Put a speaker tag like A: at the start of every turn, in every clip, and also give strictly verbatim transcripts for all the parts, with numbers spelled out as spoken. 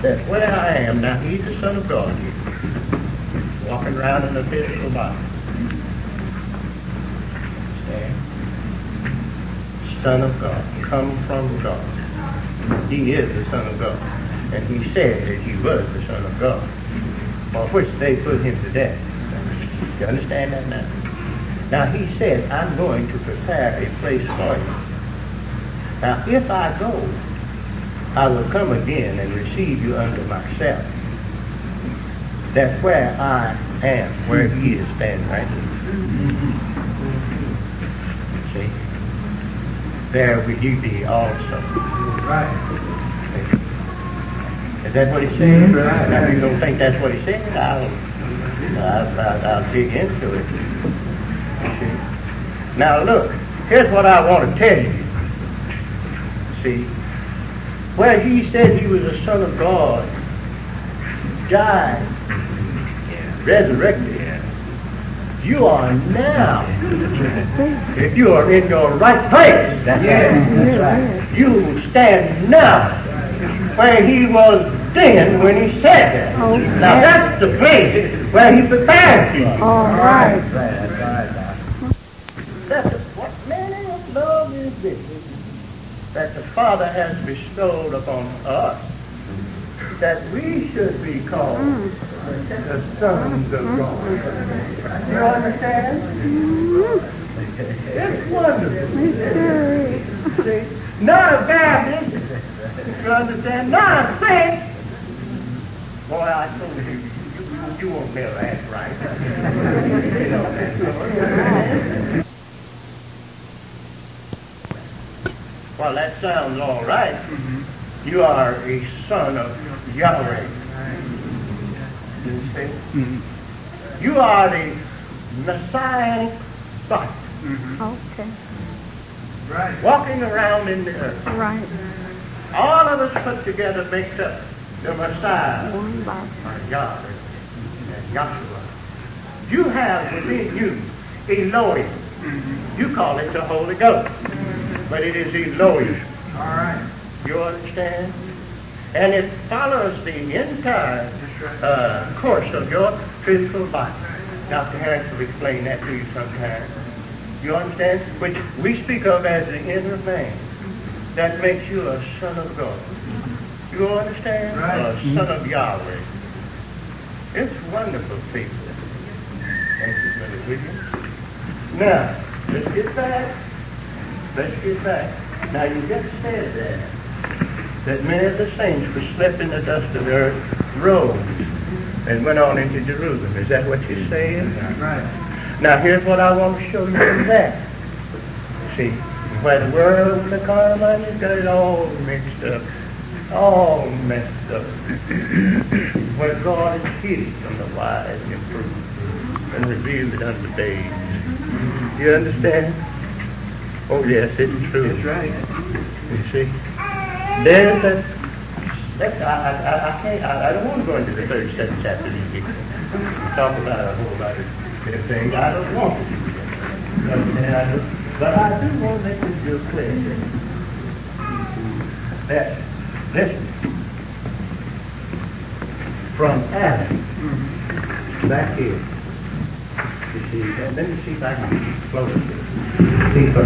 A: That's where I am. Now, he's the Son of God here, walking around in a physical body. Understand? Son of God, come from God. He is the Son of God. And he said that he was the Son of God, for which they put him to death. You understand that now? Now, he said, I'm going to prepare a place for you. Now, if I go, I will come again and receive you unto myself. That's where I am, where he is standing right here. See? There will you be also.
B: Right.
A: See? Is that what he's saying? Right. Now, if you don't think that's what he's saying, I'll, I'll, I'll, I'll dig into it. See? Now, look, here's what I want to tell you. See? Where he said he was the Son of God, died, resurrected, you are now, if you are in your right place, that's right. You stand now where he was then when he said that.
C: Okay.
A: Now that's the place where he prepared you.
C: All right.
A: That's what manner of love is this that the Father has bestowed upon us, that we should be called mm. the sons of God. You understand? Mm. It's wonderful. See? Not a Baptist. You understand? Not a saint. Boy, I told you, you, you won't never act right. You know that. Well, that sounds all right. Mm-hmm. You are a son of Yahweh. You see? Mm-hmm. You are the Messianic son.
C: Mm-hmm. Okay.
A: Right. Walking around in the earth.
C: Right.
A: All of us put together makes up the Messiah.
C: One by
A: or Yahweh and Yahshua. You have within you Elohim. Mm-hmm. You call it the Holy Ghost. But it is Elohim.
B: All right.
A: You understand? And it follows the entire uh, course of your physical body. Doctor Harris will explain that to you sometime. You understand? Which we speak of as the inner man. That makes you a son of God. You understand?
B: Right.
A: A son of Yahweh. It's wonderful, people. Thank you, Brother William. Now, let's get back. Let's get back. Now, you just said that, that many of the saints were slept in the dust of the earth, rose, and went on into Jerusalem. Is that what you're saying?
B: Right.
A: Now, here's what I want to show you from that. See, where the world and the carnal mind has got it all mixed up, all messed up. Where God has hid it from the wise and prudent and revealed it unto babes. You understand? Oh, yes, it's true.
B: That's right.
A: You see? There's that. That's, I, I, I can't, I, I don't want to go into the thirty-seventh chapter of Ezekiel. Talk about a whole lot of things. I don't want to do that. You understand? I do. But I do want to make this real clear. That, listen. From Adam back here. You see, let me see if I can close it. See, from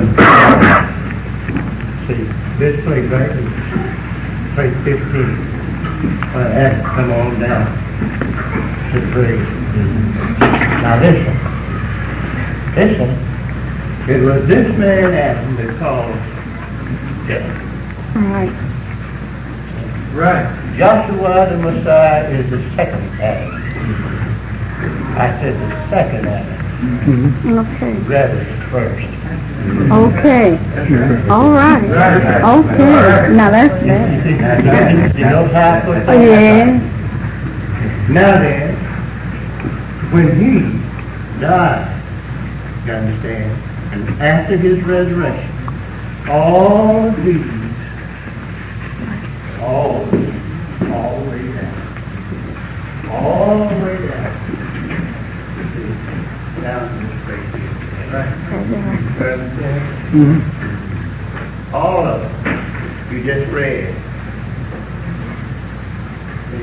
A: see, this place right here, place fifteen, uh, Adam, come on down to the grave. Now this one, this one, it was this man Adam that caused death.
C: Right.
B: Right.
A: Joshua the Messiah is the second Adam. I said the second Adam.
C: Okay.
A: Rather the first.
C: Okay. All right. Okay. Now that's that.
A: You know how I put that?
C: Oh, yeah.
A: Now then, when he died, you understand, and after his resurrection, all of these, all, all the way down, all the way down, down to the space here. Right?
C: Mm-hmm.
A: All of them, you just read.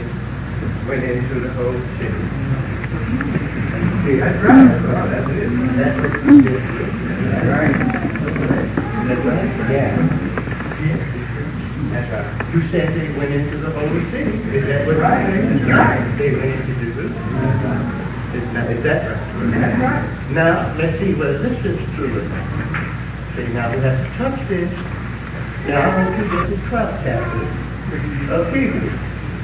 A: went into the whole city. See, that's right. That's it. That's what he did. That's right. That's right? Yeah. Yeah. That's right. You said they went into the holy city. Is that what right? That's right. They went into Jerusalem. That's right. Is that, is that right? That's right. Now, let's see whether this is true or not. See, now we have to touch this. Now, I want you to get the twelfth chapter of Hebrews.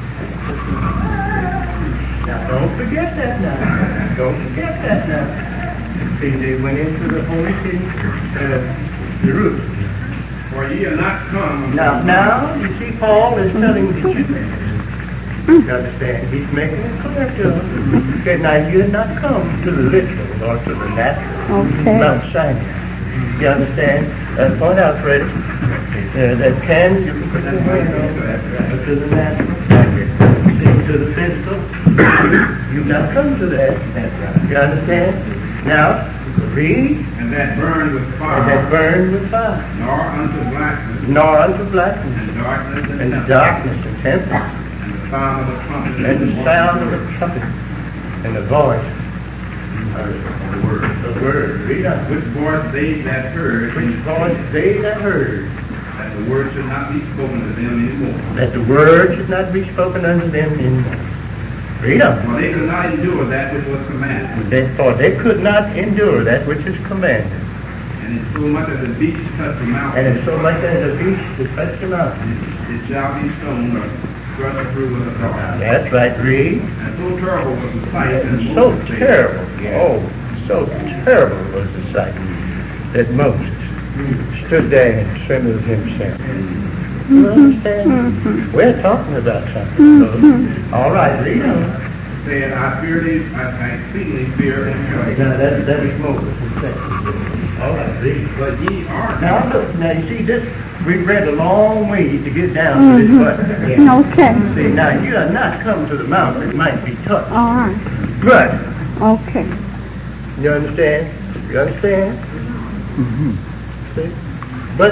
A: Now, don't forget that now. Don't forget that now. See, they went into the holy city, uh, Jerusalem.
B: For ye are not come.
A: Now, now, you see, Paul is telling the Jews. You understand? He's making it clear to them. Okay, now, you have not come to the literal or to the natural
C: Okay.
A: Mount Sinai. You understand? Uh, point out, Freddie, uh, that can, you can put your hand on to the natural, to the physical. You've not come to that. You understand? Now, read.
B: And that burned with fire.
A: And that burned with fire.
B: Nor unto blackness.
A: Nor unto blackness.
B: And darkness and,
A: And
B: tempest.
A: darkness and tempest.
B: And the sound of the trumpet.
A: And the sound of the trumpet. And the voice.
B: The word.
A: The word. Read on.
B: Which voice they that heard.
A: Which voice they that heard.
B: That the word should not be spoken to them anymore.
A: That the word should not be spoken unto them anymore. Read on.
B: For they could not endure that which was commanded.
A: They, for they could not endure that which is commanded.
B: And it's so much as the beast touch the mountain.
A: And it's so much as the beast to touch the mountain.
B: It shall be stoned or crushed through with a dart.
A: That's right, read.
B: And so terrible was the sight. And
A: So terrible. Oh, so terrible was the sight that Moses stood there and trembled himself. You understand? We're talking about something. So, all right, read on.
B: Said, I fear thee, I, I exceedingly fear and tremble.
A: Now, that, that was Moses himself. All right, read.
B: But ye are.
A: Now, look, now you see this, we've read a long way to get down to this button.
C: Okay.
A: See, now you are not come to the mountain that might be touched.
C: All right.
A: But,
C: Okay.
A: you understand? You understand? Mm-hmm. See? But,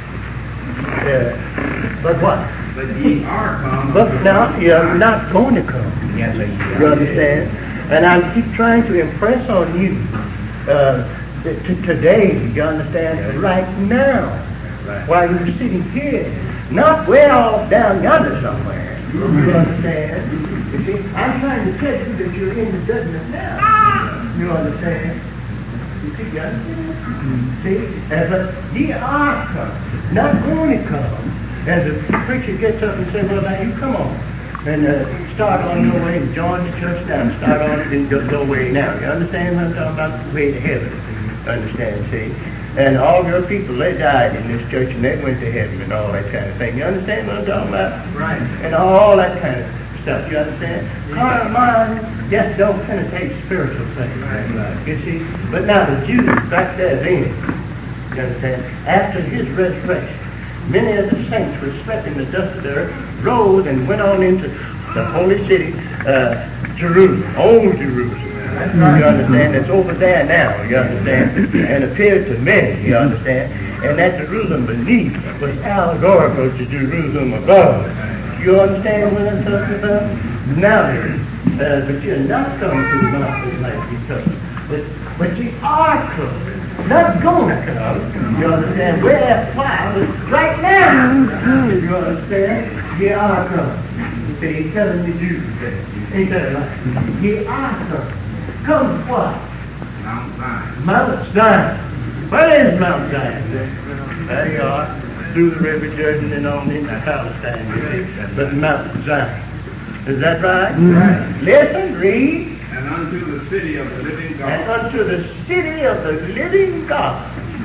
A: uh, but what?
B: But ye are come.
A: But now you're not going to come. You understand? And I keep trying to impress on you uh, t- t- today, you understand, right now, while you're sitting here, not way off down yonder somewhere. You understand? You see, I'm trying to tell you that you're in the judgment now. You understand? You see, you understand? See? And but ye are come, not going to come. As the preacher gets up and says, well, now you come on. And uh, start on your way and join the church now. Start on it and just go way now. You understand what I'm talking about? The way to heaven. Understand, see? And all your people, they died in this church and they went to heaven and all that kind of thing. You understand what I'm talking about?
B: Right.
A: And all that kind of stuff. You understand? Carnal mind just don't penetrate spiritual things.
B: Right, right.
A: You see? But now the Jews back there then, you understand, after his resurrection, many of the saints were swept in the dust of the earth, rose and went on into the holy city, uh, Jerusalem, old Jerusalem. That's right. You understand? It's over there now, you understand? And appeared to many, you understand? And that Jerusalem beneath was allegorical to Jerusalem above. You understand what I'm talking about? Now, uh, but you're not coming to the mountain like you come. But, but you are coming. Not gonna come. You understand? We're at fire right now. You understand? You are coming. See, he's telling the Jews that. Ain't that right? You are coming. Come what?
B: Mount Zion.
A: Mount Zion. Where is Mount Zion? There you are. Through the river Jordan and on into Palestine. But Mount Zion. Is that right?
B: Right.
A: Listen, read.
B: And unto the city of the living God.
A: And unto the city of the living God.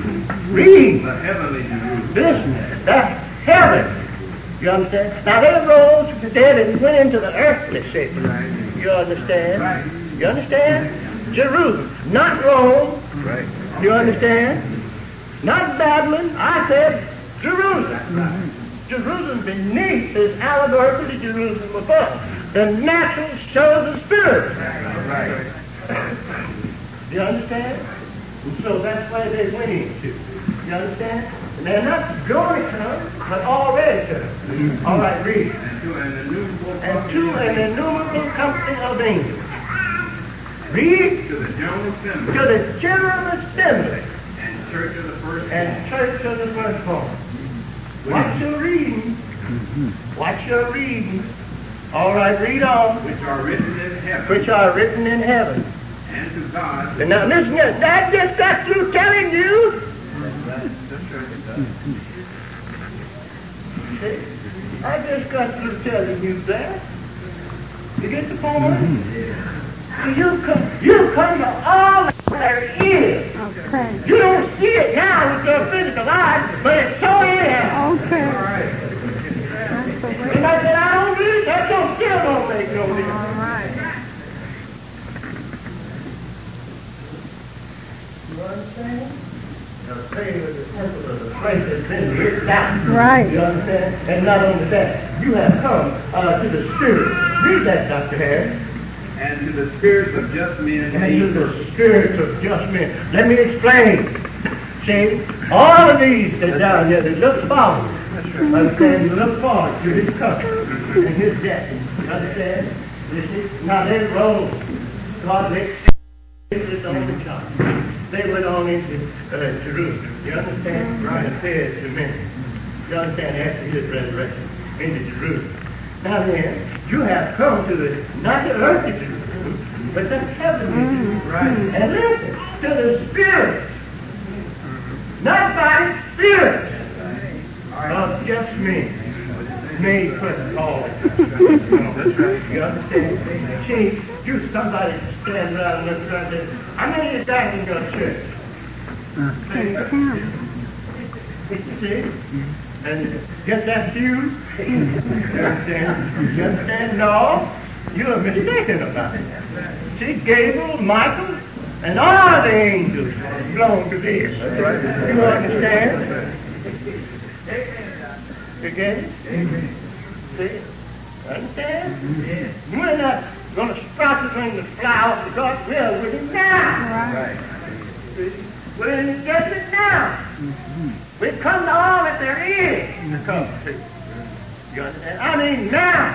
A: Read.
B: The heavenly Jerusalem.
A: Business. That's heaven. You understand? Now they rose from the dead and went into the earthly city.
B: Right.
A: You understand?
B: Right.
A: You understand? Jerusalem. Not Rome.
B: Right.
A: You understand? Not Babylon. I said Jerusalem. Jerusalem beneath is allegorical to Jerusalem above. The natural shows the spirit.
B: Right.
A: You understand? And so that's why they went into. You understand? And they're not going to come, but already come. All right, read.
B: And to an innumerable
A: And to an innumerable company of angels. Read
B: to the General Assembly
A: to the General Assembly
B: and Church of the First
A: and Church of the Firstborn. Watch your reading. Watch your reading. All right, read on.
B: which are written in heaven,
A: Which are written in heaven.
B: and to God,
A: And now listen, I just got through telling you. See, I just got through telling you that. You get the point? So you come, you come to all that there is.
C: Okay.
A: You don't see it now with your physical eyes, but it's so is.
C: Okay.
A: And I said, I don't believe that, don't still don't make no difference.
C: All right.
A: You understand? Now, the prayer of the temple of the place has been written down.
C: Right.
A: You understand? And not only that, you have come uh, to the Spirit. Read that, Doctor Harris.
B: and to the spirits of just men
A: And to
B: made
A: the spirits of just men. Let me explain. See, all of these that down here, they look forward. Understand? You look forward to his coming and his death. Understand? You see? Now they rose. God makes it on the top. They went on into uh, Jerusalem. You understand? Right. And fed to men. You understand? After his resurrection into Jerusalem. Now then, you have come to the, not the earthly Jerusalem, but the heavenly Jerusalem. Right. And listen, to the Spirit. Not by Spirit. Of just me. Made perfect all. You understand? See, you somebody stand around and look around and say, how many is that in your church? You see? And just that's you. You understand? You understand? No, you're mistaken about it. See, Gabriel, Michael, and all the angels belong to this. You understand? You get it? See? Understand? We're not going to sprout it when the flowers of God's will with it now.
C: Right.
A: See? We're in the desert now. We've come to all that there is to come to. You understand? I mean now.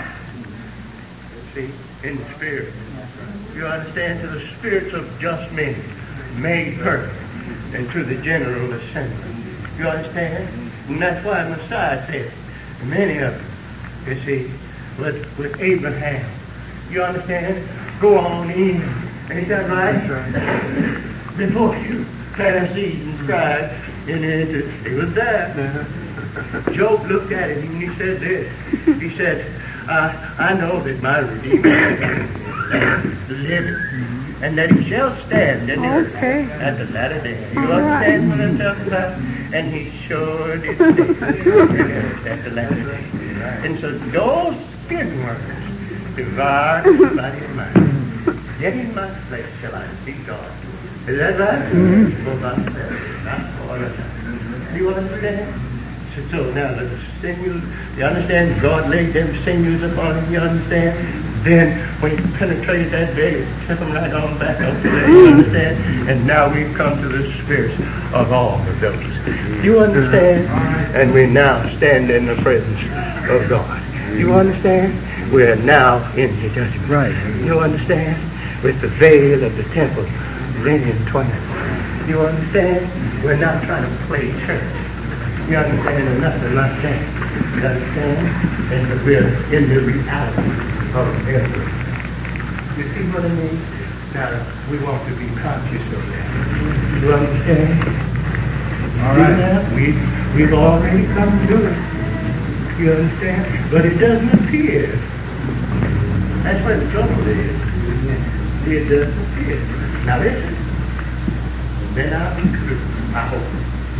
A: See, in the Spirit. You understand? To the spirits of just men made perfect, and to the General Assembly. You understand? And that's why Messiah said, many of them, you see, with, with Abraham. You understand? Go on in. Ain't that right? Before you, Pharisees and scribes, and it, it was there. Job looked at him and he said this. He said, uh, I know that my Redeemer liveth, and that he shall stand in the earth
C: Okay.
A: at the latter day. You
C: All
A: understand what I'm talking about? And he sure did stand at the latter day. And so those good words devour his body and mind. Yet in my flesh shall I see God. Is that right? Mm-hmm. For myself, not for others. Do you understand? So, so now the sinews, you understand? God laid them sinews upon him, you understand? Then when he penetrated that veil, he took them right on back up to there, you understand? And now we've come to the spirits of all of those. You understand? And we now stand in the presence of God. You understand? We're now in the judgment.
D: Right.
A: You understand? With the veil of the temple rent in twain. You understand? We're not trying to play church. You understand? Or nothing like that. You understand? And we're in the reality of everything. You see what I mean? Now, we want to be conscious of that. You understand?
D: All
A: See
D: right.
A: now? We, we've already come to it. You understand? But it doesn't appear. That's where the trouble is. It doesn't appear. Now listen. Then I'll be through, I hope.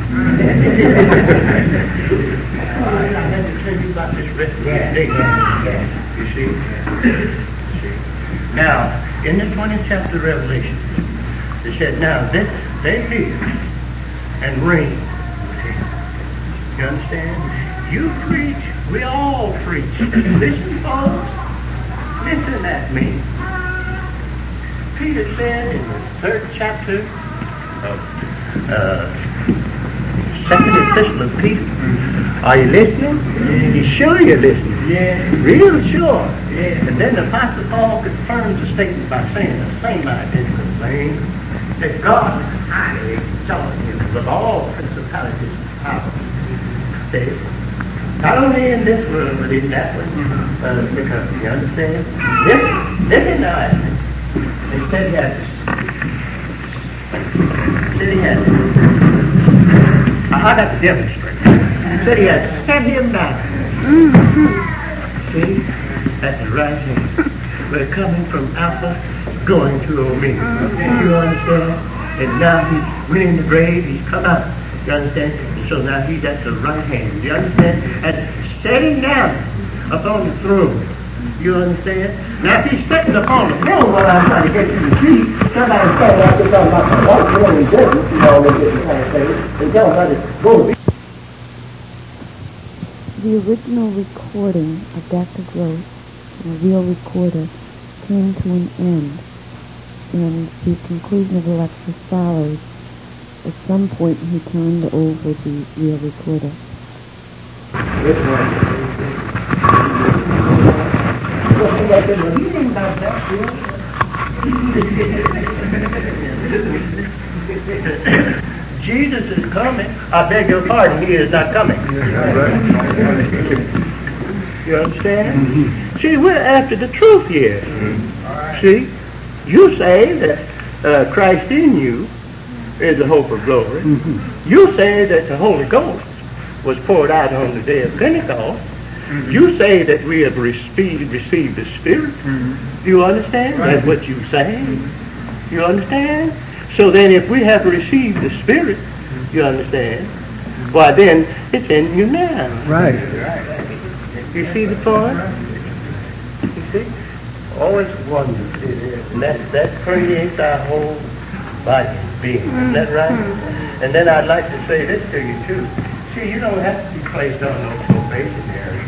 A: All right, I had to tell you about this rest of the day. You see? see? Now, in the twentieth chapter of Revelation, it said, now this, they live and reign. You understand? You preach, we all preach. Listen, folks. Listen at me. Peter said in the third chapter of uh, second epistle of Peter, Are you listening? Yeah. You sure you're listening? Yeah. Real sure. Yeah. And then the Apostle Paul confirms the statement by saying the same identical thing, that God highly exalted him above all principalities and powers. See? Not only in this world, but in that one. Uh, because, you understand? This, this is not. They said he had to. Said he had to. I got to demonstrate. Said he had to set him down. See? At the right hand. We're coming from Alpha, going to Omega. You understand? And now he went in the grave, he's come out. You understand? And so now he's at the right hand. You understand? And sitting down upon the throne. You understand? Now if he's sitting upon the throne, what I'm trying to get you to see, somebody started out there talking about the white throne and judgment, you know, they get the kind of thing. They tell us how it's going to be.
C: The original recording of Doctor Gross, a real recorder, came to an end, and the conclusion of the lecture follows. At some point, he turned over the real recorder.
A: This one. Jesus is coming. I beg your pardon, he is not coming. You understand? Mm-hmm. See, we're after the truth here. Mm-hmm. See, you say that uh, Christ in you is the hope of glory. Mm-hmm. You say that the Holy Ghost was poured out on the day of Pentecost. Mm-hmm. You say that we have received, received the Spirit. Mm-hmm. You understand? Right. That's what you say. Mm-hmm. You understand? So then if we have received the Spirit, you understand, why then it's in you now.
D: Right.
A: You see the point? You see? Always wonders it is. And that, that permeates our whole body being. Isn't that right? And then I'd like to say this to you too. See, you don't have to be placed on no probationary.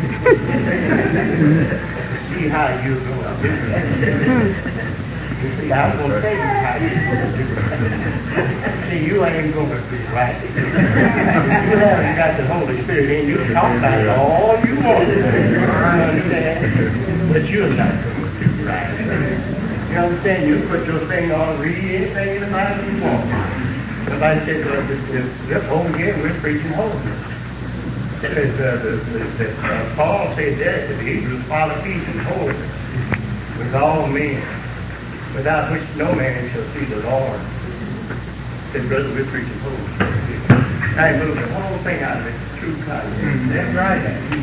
A: See how you're going to do that. You see, I'm going to tell you how you're going to do that. See, you ain't going to do right. You haven't got the Holy Spirit in you. Talk about it all you want to do. You understand? But you're not going to do right. You understand? You put your thing on, read anything in the Bible you want. Somebody said, well, this whole year we're preaching holiness. Because uh, the, the, the, uh, Paul said that to the Hebrews, follow peace and holiness with all men, without which no man shall see the Lord. Said, brother, we're preaching holiness. I moved the whole thing out of its true context. Mm-hmm. That's right.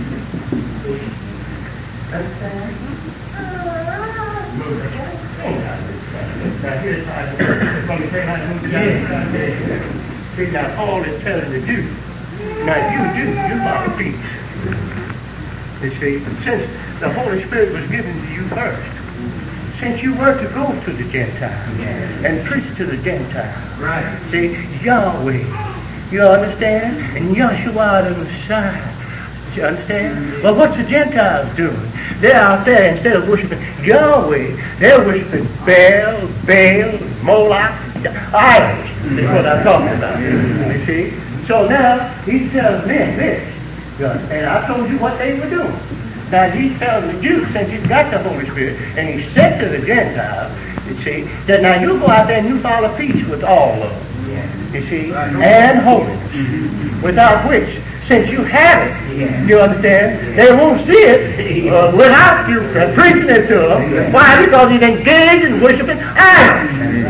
A: Understand? Move the whole thing out of its context. Now here's how to let me tell you how to move it out of its context. See, now Paul is telling the Jews. Now you do, you follow peace. You see, since the Holy Spirit was given to you first, since you were to go to the Gentiles and preach to the Gentiles, right? See, Yahweh, you understand? And Yeshua the Messiah, you understand? Well, what's the Gentiles doing? They're out there, instead of worshiping Yahweh, they're worshiping Baal, Baal, Moloch, idols. That's what I'm talking about. You see? So now, he's telling men this. And I told you what they were doing. Now he's telling the Jews, since he's got the Holy Spirit, and he said to the Gentiles, you see, that now you go out there and you follow peace with all of them. You see, and holiness. Without which, since you have it, you understand, they won't see it uh, without you uh, preaching it to them. Why? Because he's engaged in worshiping idols.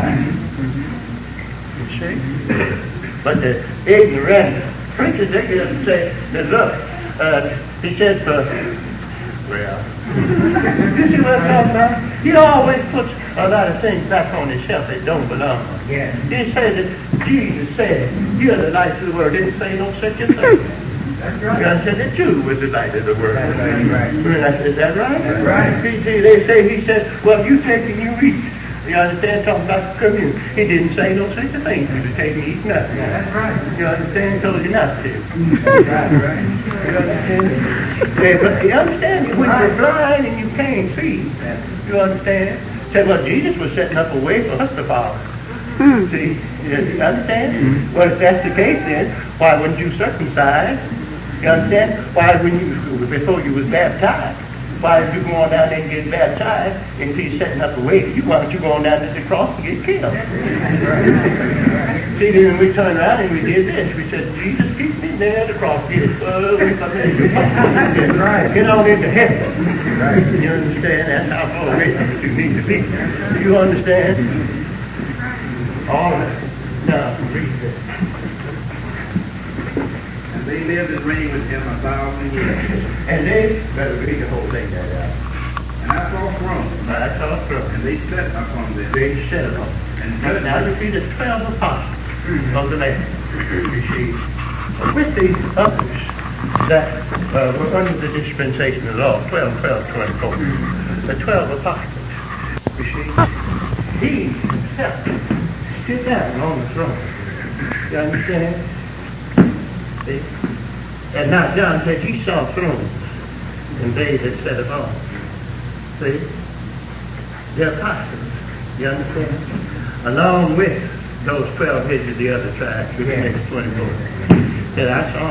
A: You see? But the ignorant preachers, they get up and say, look, uh, he said, uh, well, you see what I'm talking about? He always puts a lot of things back on himself that don't belong. Yeah. He said that Jesus said, you're the light of the world. Didn't say no such a thing. That's right. God said that you was the light of the world. That's right. Is that right? That's right. He, see, they say, he said, well, you take and you eat. You understand? Talking about the communion. He didn't say no such a thing. You to take and eat nothing. Yeah, that's right. You understand? He told you not to. That's right, right. You understand? Yeah, but you understand? When you're blind and you can't see, you understand? Said, well, Jesus was setting up a way for us to follow. Mm. See? You understand? Mm. Well, if that's the case then, why wouldn't you circumcise You understand? Why, when you, before you was baptized, why did you go on down there and get baptized and be setting up a way? You why don't you go on down to the cross and get killed? See, then we turned around and we did this. We said, Jesus, keep me there at the cross. Get, uh, right. Get on into heaven. Right. You understand? That's how far away that you need to be. Do you understand? All right. Now, read this.
B: And they lived and reigned with him a thousand years.
A: And they, better read the whole thing there out.
B: And I saw thrones.
A: I saw a throne.
B: And they sat upon them.
A: They sat upon them. And now, now you see the twelve apostles of the Lamb. You see, with the others that uh, were under the dispensation of the law, twelve, twelve, twenty-four, the twelve apostles, you see, he himself sit down on the throne. You understand? See? And now John said he saw thrones, and they that sat upon them. See? The apostles. You understand? Along with those twelve heads of the other tribes, which yeah. makes twenty-four. That I saw.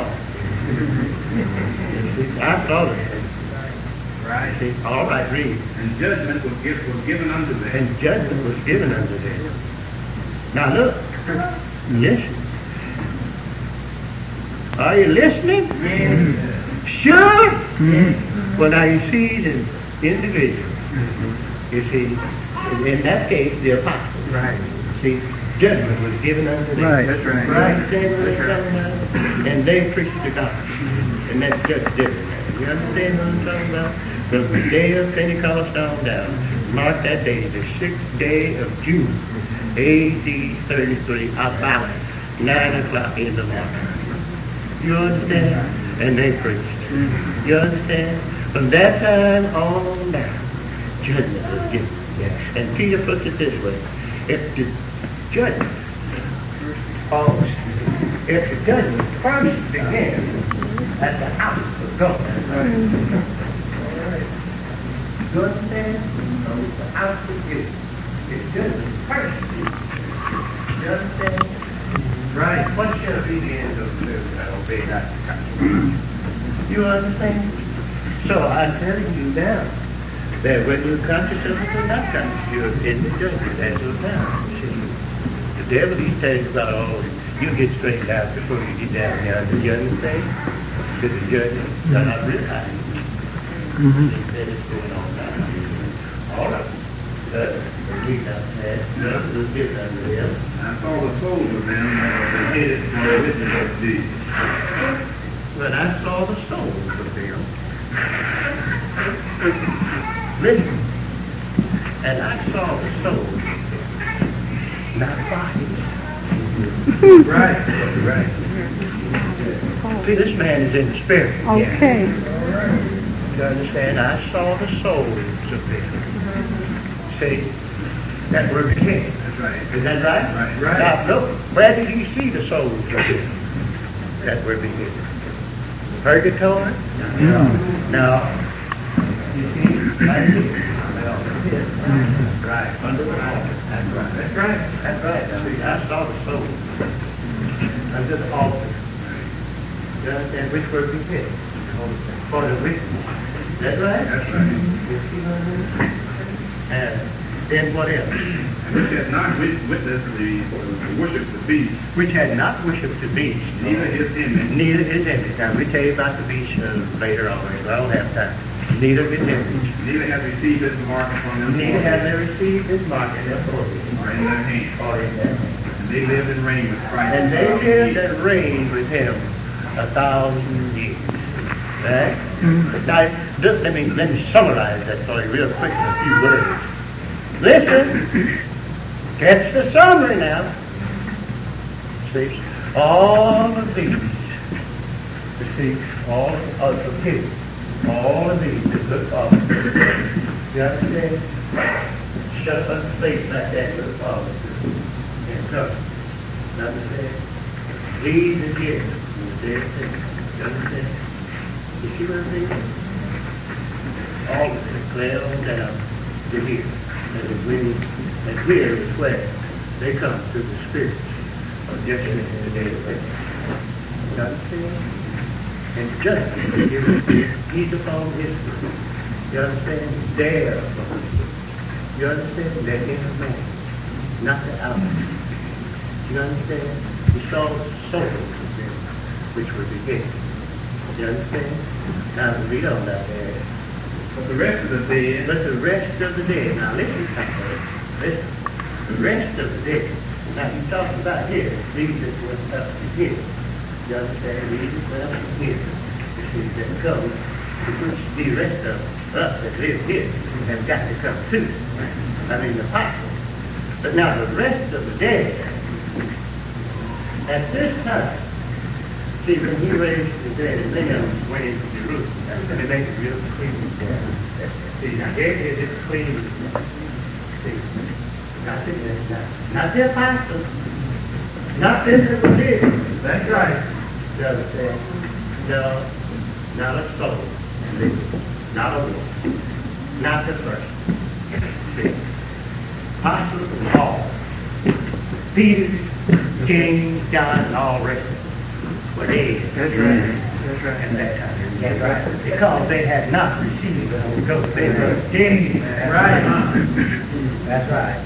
A: See, I saw them.
B: Right.
A: See, all right, read.
B: And judgment was, give, was given unto them.
A: And judgment was given unto them. Now look. Listen. Are you listening?
B: Yeah.
A: Sure? Mm-hmm. Well, now you see the individual. You see, in that case, the apostle. Right. See, judgment was given unto them.
B: Right. That's right.
A: Right. That's right. And they preached the gospel. And that's just different. You understand what I'm talking about? From the day of Pentecost on down, mark that day, the sixth day of June, A D thirty-three, about nine o'clock in the morning. You understand? And they preached. You understand? From that time on down, judgment was given. Yes. And Peter puts it this way. If the judgment, oh, if the judgment first began at the house of God, right? You understand? So it's the house of God. If judgment first began, you understand? Right. What shall be the end of the that obey not the gospel? You understand? So I'm telling you now that whether you're conscious of it or not conscious, you're in the judgment as of now. See, the devil, he tells about, oh, you get straightened out before you get down here. Do you understand? Because the judgment does not realize it. Mm-hmm. That is going on now. All right. Uh, we got that. Nothing was given unto them.
B: I saw the souls of them that were headed for the witness of Jesus.
A: But I saw the souls of them. Listen. And I saw the souls, not bodies. Right. Right. See, this man is in the spirit.
C: Okay.
A: You understand? I saw the souls of them. See, that were beheaded.
B: That's right.
A: Is that right?
B: Right. Right.
A: Now, look, where did he see the souls of them that were beheaded? Purgatory?
B: Yeah.
A: Now, you see, right here. Right. Under the altar. That's right. That's right. That's right. See, I saw the souls under the altar. You understand? Which were beheaded for the witness. That's right?
B: That's right.
A: You see what I mean? And then what else?
B: Which had not witnessed the, the worship the beast.
A: Which had not worshipped the beast.
B: Neither his image.
A: Neither his image. Now, we tell you about the beast uh, later on. I don't have time. Neither his image.
B: Neither have received his mark upon them.
A: Neither have they received his mark in their forehead.
B: Or in their hand.
A: Or in their hand.
B: And they lived and reigned with Christ.
A: And they lived and reigned with him a thousand years. Right? Mm-hmm. Now, just let me, let me summarize that for you real quick in a few words. Listen. Catch the summary now. See, all of these, you see, all of the kids, all of these that look forward. You understand? Shut up the face like that, look forward. And so, you understand? These are kids. You understand? You see what I'm saying? All of them clear down to here. And the wind, and here is where they come to the spirit of judgment in the day of Pentecost. You understand? and justice will give peace upon his foot. You understand? There. You understand? That inner man, not the outer. You understand? He saw souls of them, which were beheaded. You understand? Now read on that there.
B: But the rest of the dead.
A: But the rest of the dead. Now listen, listen. The rest of the dead. Now he's talking about here. These that went up to here. You understand? These that went up to here. You see, that come. Which the rest of us that live here have got to come too. I mean the apostles. But now the rest of the dead. At this time. See, when he raised the dead, and then went into Jerusalem, and they make it real clean. See, now here it is clean. See, not the, not, not the apostles, not them that were dead.
B: That's right.
A: You understand? No, not a soul. See, not a one. Not the first. See, apostles and Paul, Peter, James, John, and all the rest of them. Were dead.
B: That's right. That's right.
A: At that time. That's right. Because they had not received the Holy Ghost. They were dead.
B: That's right.
A: That's right.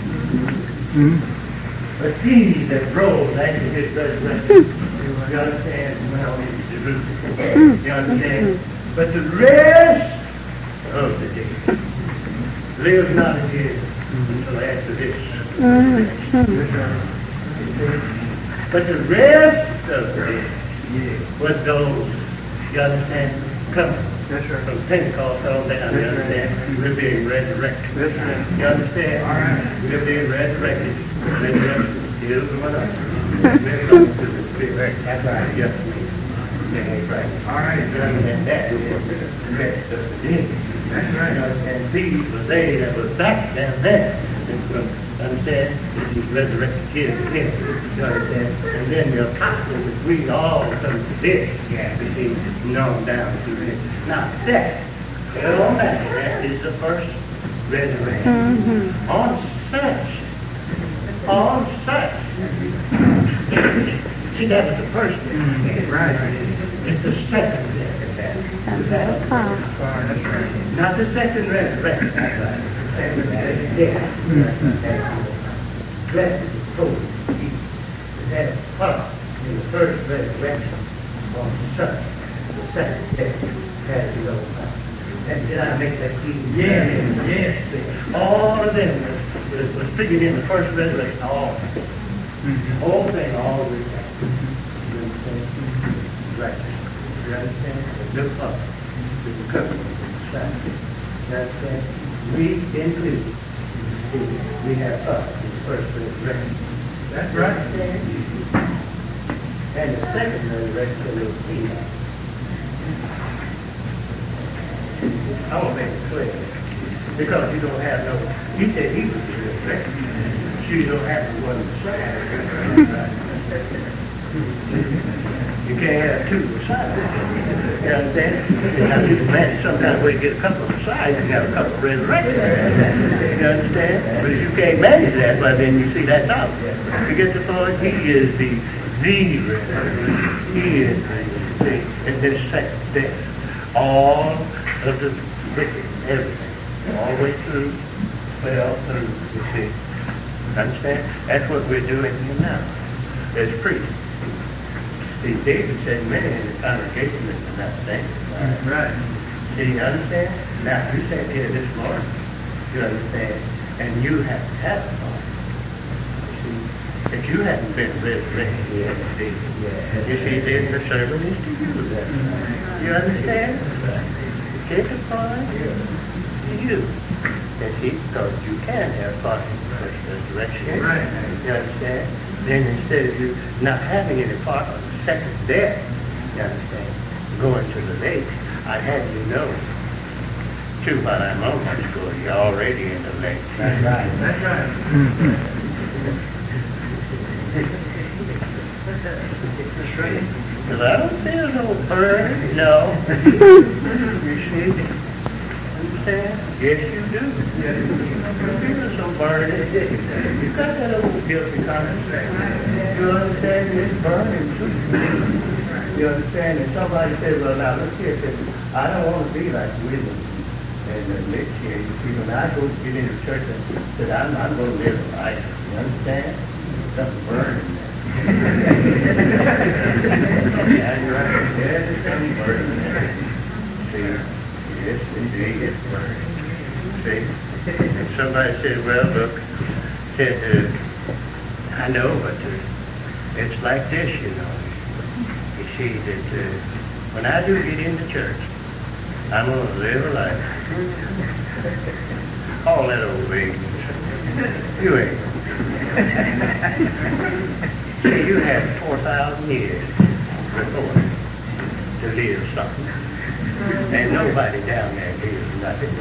A: Mm-hmm. But these that rose after his resurrection, you understand, went on into Jerusalem. You understand? But the rest of the dead live not again until after this. That's right. But the rest of the dead yeah. was those, you understand, coming
B: That's right.
A: from Pentecost on down, you understand? We're being resurrected.
B: That's right.
A: You understand?
B: All right.
A: We're being resurrected. Resurrection is one of them. We're going to the Spirit. That's right. Yes. That's right.
B: All right.
A: You understand that? The rest of the dead.
B: That's right.
A: You understand? These were they that were back down there. Understand? He's resurrected here again. You understand? And then the apostles agreed all come to this. Yeah. You see, known down to this. Now that, go on back. That is the first resurrection. Mm-hmm. On such, on such. See, that was the first resurrection.
B: Right.
A: It's the second resurrection.
C: That's right.
B: That's right.
A: Not the second resurrection. That's right. Death. Death is the soul. That is part in the first resurrection on the Son. The second death has his own power. And did I make that clear?
B: Yes, yes.
A: All of them was, was, was figured in the first resurrection. All of them. Mm-hmm. Whole thing, all the way back. You understand? Right. You understand? Look up to the covenant of the Son. You understand? We include, we have us in the first resurrection.
B: That's right.
A: And the second resurrection will be that. I want to make it clear. Because you don't have no, he said he was the resurrection. So you don't have the one beside. You can't have two besides. You understand? Now, you can manage sometimes where you get a couple of besides, you got a couple of resurrections. You understand? But if you can't manage that, well, then you see that's out. You get the point? He is the, the resurrection. He is the, the, in this second death. All of the wicked, everything. All the way through, well, through, you see. Understand? That's what we're doing here now. As priests. See, David said many in the congregation that were not sanctified.
B: Right.
A: Do you understand? Now, you sat here this morning, you understand, and you have to have a thought. You see, that you haven't been resurrected yet, David. Yeah. You see, then the sermon is to you. Mm-hmm. You understand? Take a part to you. And see, because you can have part in the first resurrection.
B: Right.
A: You understand? Then instead of you not having any part of the second death, you understand, going to the lake, I had you know, too, while I'm on my school, you're already in the lake.
B: That's right. That's right. That's right.
A: Because I don't feel no burn, no. You see? Understand? Yes, you do. Yes, you feel so burning. You got that old guilty conscience. You understand? It's burning too. You understand? And somebody said, well, now, look here, said, I don't want to be like William. And uh, next year, you see, when I go to get into church, I said, I'm, I'm going to live a life. You understand? Something burning there. Yeah, you're right. Yeah, there's something burning there. See? Yes, indeed, it's burning. See? And somebody said, well, look, said, uh, I know, but uh, it's like this, you know. You see, that uh, when I do get into church, I'm going to live a life. All that old age. You ain't. See, you had four thousand years before to live something. And nobody down there lives nothing.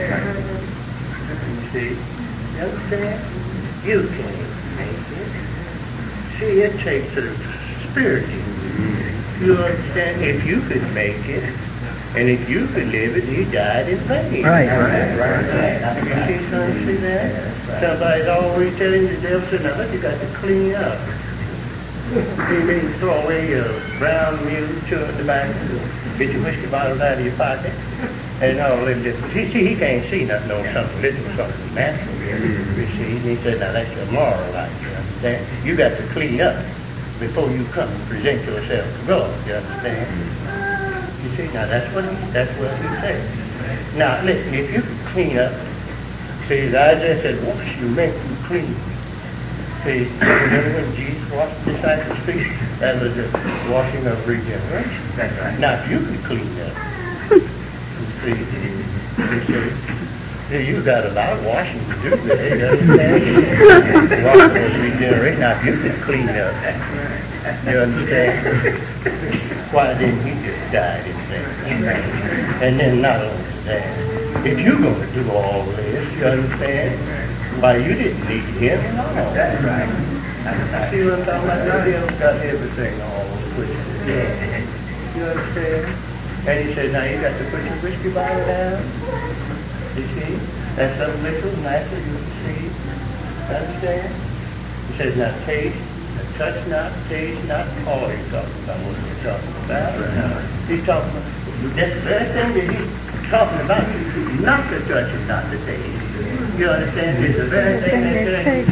A: You see? You understand? You can't make it. See, it takes a spirit in you. You understand? If you could make it, and if you could live it, he died in vain.
D: Right,
A: right, right. right. You see, son, see that? Somebody's always telling the devil, say, now look, you got to clean up. You mean throw away your brown mule, chewing tobacco, get your whiskey bottles out of your pocket, and all them different. See, see, he can't see nothing on something little, something natural. You see, and he said, now that's your moral life, you understand? You got to clean up before you come and present yourself to God, you understand? You see, now that's what he, that's what he said. Now, listen, if you could clean up, see, Isaiah said, wash you, make you clean. See, remember when Jesus washed the disciples' feet? That was the washing of regeneration. That's right. Now, if you could clean up, you see, you see, see, you got a lot of washing to do there, you understand? Washing of regeneration. Now, if you could clean up, you understand? Why didn't he just die in vain? And then not only that, if you're going to do all this, you understand? Why, you didn't need him at all. That's right. See what I'm talking about? Nobody else got everything all twisted together. You understand? And he said, now you got to put your whiskey bottle down. You see? That's something little nicer you can see. Understand? He says, now taste, touch not, taste not. Oh, he's talking about what he's talking about. He's talking about, that's the very thing that he's talking about, not to touch and not to taste. You understand? It's the very thing that says,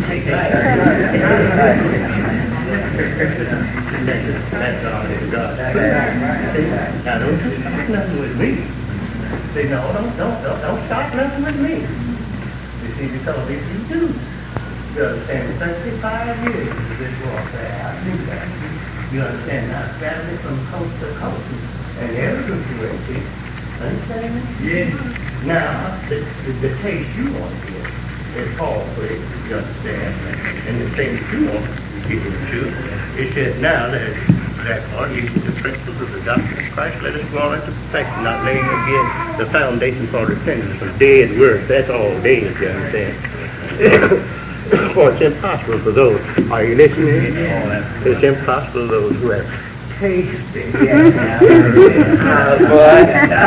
A: that's all it's got. Now don't you start nothing with me. Say, no, don't, don't, don't, don't start nothing with me. You see, because if you do, you understand, thirty-five years of this warfare, I do that. You understand, I've traveled from coast to coast, and every situation, understand me? Yes. Now, the, the, the taste you want to get is called for it, you understand, and the things you want to get into, it says, now that, therefore, using the principles of the doctrine of Christ, let us go on into perfection, not laying again the foundation for repentance of dead works. That's all dead, you understand. For it's impossible for those, are you listening? It's impossible for those who have tasted. Yeah, boy.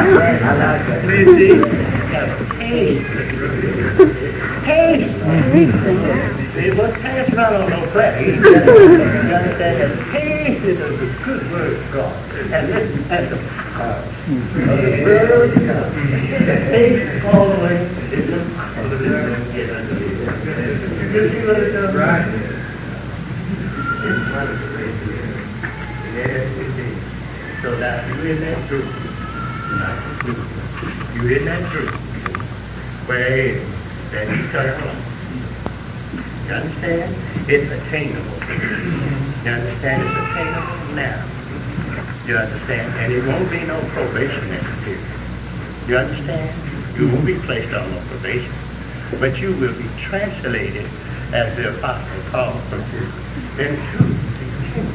A: Taste. See, what's passing out on no plate? You understand that taste is a good word of God. And this is the power of the word of God. The taste all the way is the power of the word of God. You see what it does? Right. It's wonderful. Yes, indeed. So now, you in that truth. You in that truth. Where that eternal life. You understand? It's attainable. You understand? It's attainable now. You understand? And it won't be no probationary period. You understand? You won't be placed on no probation. But you will be translated, as the Apostle Paul puts it, into the kingdom.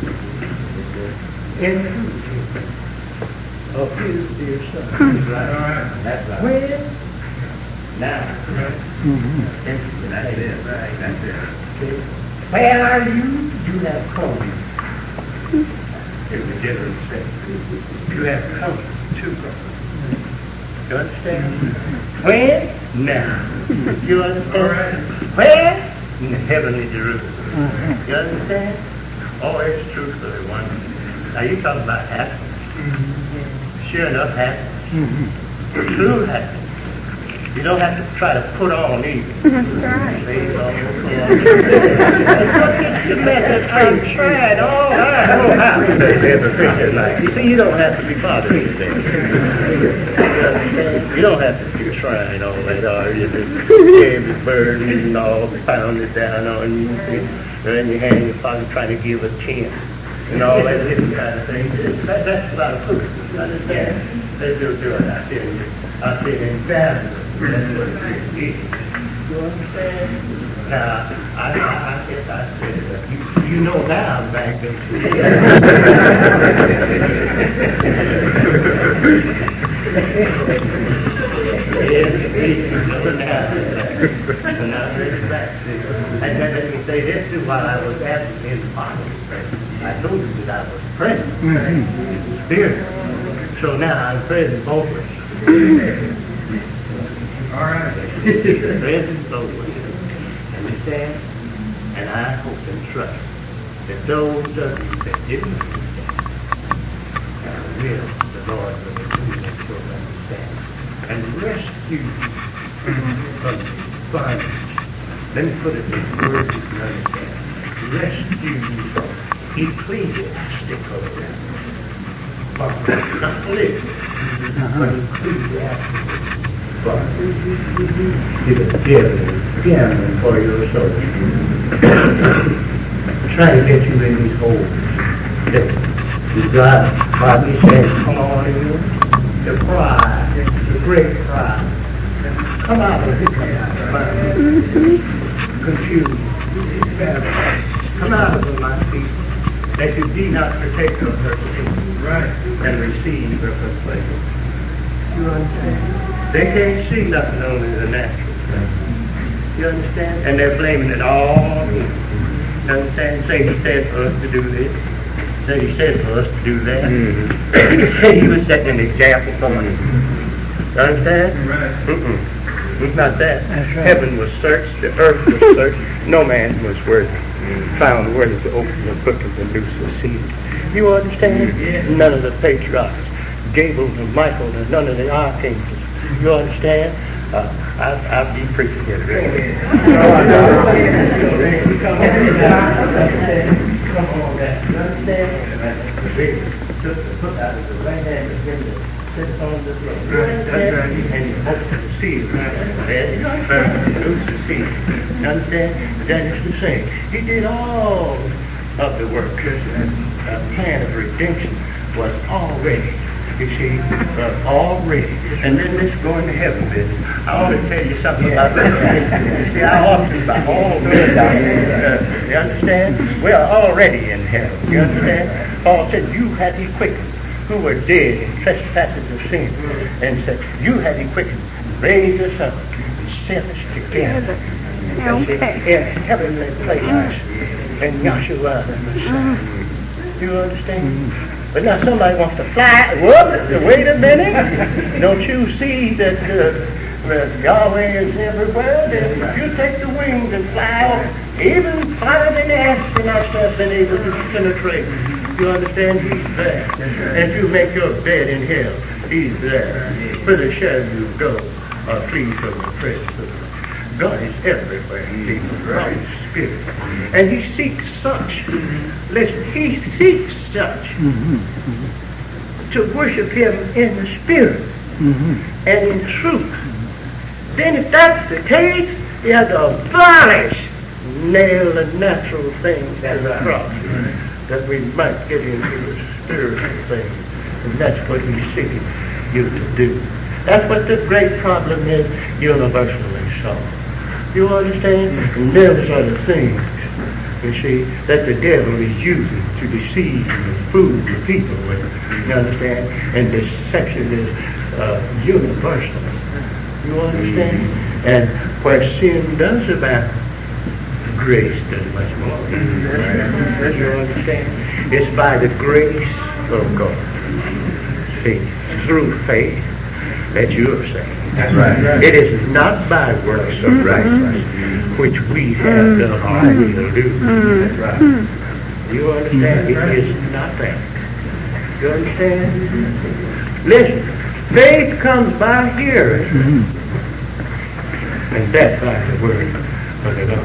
A: Into the kingdom of his dear Son. That's right. That's right. When? Now. Mm-hmm. That's it. Right. That's it. Okay. Where are you? You have come. In the general sense. You have come to God. You understand? When? Now. You understand? Where? In the heavenly Jerusalem. You understand? Oh, it's truthfully wonderful. Now you talk about happiness. Mm-hmm. Sure enough, happiness. Mm-hmm. True happiness. You don't have to try to put on either.
C: That's right.
A: You I'm trying all I know how to say every Christian life. You see, you don't have to be bothered with that. You don't have to be trying all that, or you just every burden and all pounded down on you, and your hand in your pocket trying to give a ten, and all that different kind of thing. That, that's about a fool. You understand? They do do it out there. I said in Babylon. That's what it is. You understand? Now, I, I, I guess I said, uh, you, you know now I'm back into it. And I read back. And then let me say this too, while I was absent in the body, I told you that I was present. Mm-hmm. Spirit. So now I'm present both ways. All right. Present both ways. Understand? And I hope and trust that those of you that didn't understand will, the Lord will include them to understand and rescue you from bondage. Let me put it in words you can understand. Rescue you from ecclesiastical bondage. Not political, but ecclesiastical. Give a devil gambling for your soul. Trying to get you in these holes. You drive by me saying, come on in. The pride, the great pride. Come out of it. Confused. Come out of it, my feet. That you be not partaker of her things. Right. And receive her persuasion. You understand? They can't see nothing only the natural thing. You understand? And they're blaming it all on him. You understand? Say he said for us to do this. Say he said for us to do that. Mm-hmm. Say he was setting an example for us. You understand? Right. Mm-mm. It's not that. Right. Heaven was searched. The earth was searched. No man was worthy. Mm-hmm. Found worthy to open the book and to loose the seal. You understand? Mm-hmm. None of the patriarchs, Gabriel and Michael, and none of the archangels. You understand? Uh, I'll, I'll be preaching here. Come on, man. You understand? Put out of the right hand of him that sits on the throne. And he opens the seal. Loose the seal. You understand? That is to say, he did all of the work. The plan of redemption was already. You see, uh, already. And then this going to heaven business. I ought to tell you something about that. You see, I ought to about all this. Uh, you understand? We are already in heaven. You understand? Paul said, you had he quickened, who were dead in trespasses of sin. And said, you had he quickened, raised us up, and set us together. Okay. In heavenly places. And Yahshua the Messiah. You understand? But now somebody wants to fly. Whoop! Wait a minute. Don't you see that uh, uh, Yahweh is everywhere? That if you take the wings and fly off, even farther than the astronauts have been able to penetrate. You understand? He's there. And you make your bed in hell. He's there. Whither shall you go or flee from the presence of God? God is everywhere. God is spirit. And he seeks such. Listen, he seeks such mm-hmm. to worship him in the spirit mm-hmm. and in truth. Then if that's the case, you have to abolish, nail the natural things to the cross that we might get into the spiritual things. And that's what he's seeking you to do. That's what the great problem is universally solved. You understand? And those are the things, you see, that the devil is using to deceive and fool the people with. You understand? And deception is uh, universal. You understand? And where sin does abound, grace does much more. You understand? It's by the grace of God. See, through faith that you are saved. That's right. It is not by works of righteousness which we have done or will do. That's right. You understand? It is not that. You understand? Listen, faith comes by hearing, and that by the word of the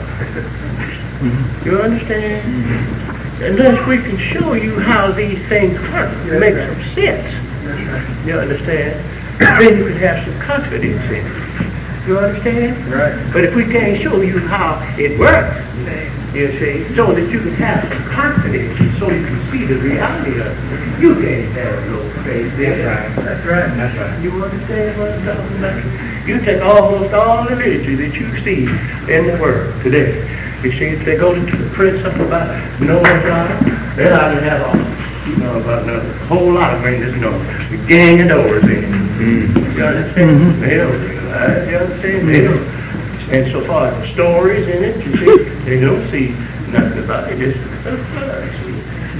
A: Lord. You understand? Unless we can show you how these things work, it makes some sense. You understand? Then you can have some confidence in it. You understand?
D: Right.
A: But if we can't show you how it works, you see, so that you can have some confidence, so you can see the reality of it, you can't have no faith.
D: That's right. That's right. That's right.
A: You understand what I'm talking about? You take almost all the literature that you see in the world today. You see, if they go into the print something about Noah's Ark, they're not going to have all, you know, about no, a whole lot of things, you know, the gang of doors in. Mm-hmm. You understand? Mm-hmm. They don't, uh, you understand? They don't. And so far as the stories in it, you see, they don't see nothing about it. Just the flood, see.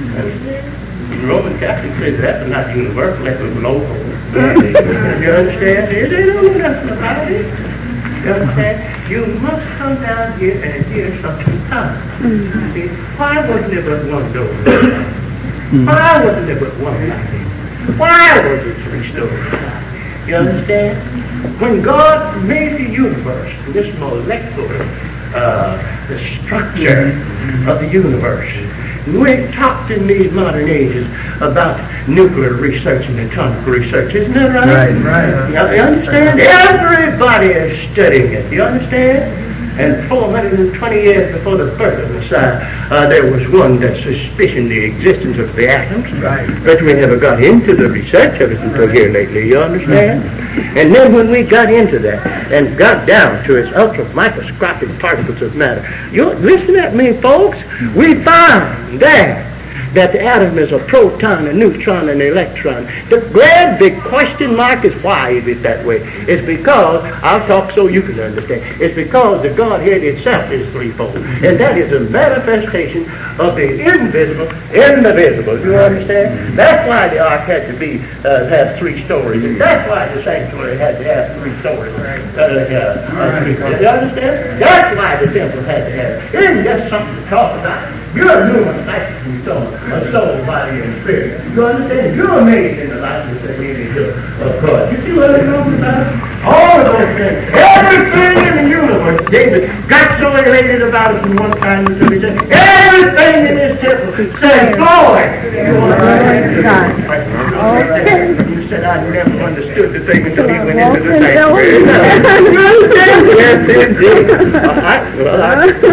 A: The Roman Catholic says that's not universal, that was local. You understand? They don't know nothing about it. You understand? You must come down here and hear something come. Mm-hmm. See, why wasn't there but one door? Mm-hmm. Why wasn't there but one light? Why was it three stories? You understand? When God made the universe, this molecular uh, the structure of the universe, we talked in these modern ages about nuclear research and atomic research, isn't that right?
D: Right, right.
A: You, you understand? Everybody is studying it. You understand? And four hundred twenty years before the birth of Messiah, uh, there was one that suspicioned the existence of the atoms.
D: Right.
A: But we never got into the research of it until
D: Right.
A: here lately, you understand? Mm-hmm. And then when we got into that and got down to its ultra microscopic particles of matter, you listen at me, folks, we found that that the atom is a proton, a neutron, and an electron. The great big question mark is why is it that way? It's because, I'll talk so you can understand, it's because the Godhead itself is threefold. And that is a manifestation of the invisible in the visible. Do you understand? That's why the ark had to be, uh, have three stories. And that's why the sanctuary had to have three stories. Uh, uh, uh, three, you understand? That's why the temple had to have it. It isn't just something to talk about. You're a human psychically soul, a soul, body, and spirit. You understand? You're made in the likeness and image of God. You see what I'm talking about? All of those things. Everything in the universe. David got so elated about it from one time to the other. Everything in this temple says, Lord. You said I never understood the thing until he went into the sanctuary. Yes, indeed. Well,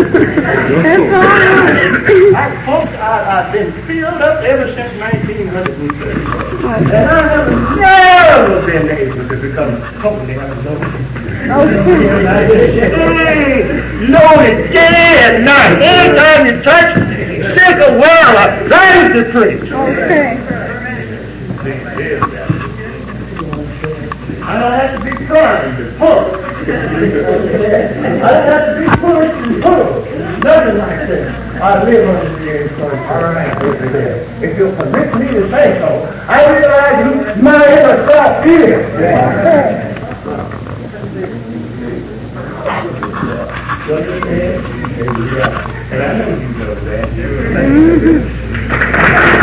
A: I... I, folks, I, I've been filled up ever since nineteen thirty. And I have never been able to become totally unloaded. Loaded day and night. Anytime you touch it, sick or well, I trying to preach.
C: Okay.
A: I don't have to be trying to pull. I don't have to be pushed and pulled. Nothing like that. I live under the influence. All right. If you'll permit me to say so, I realize who my inner self is. Yeah. And I know you know that.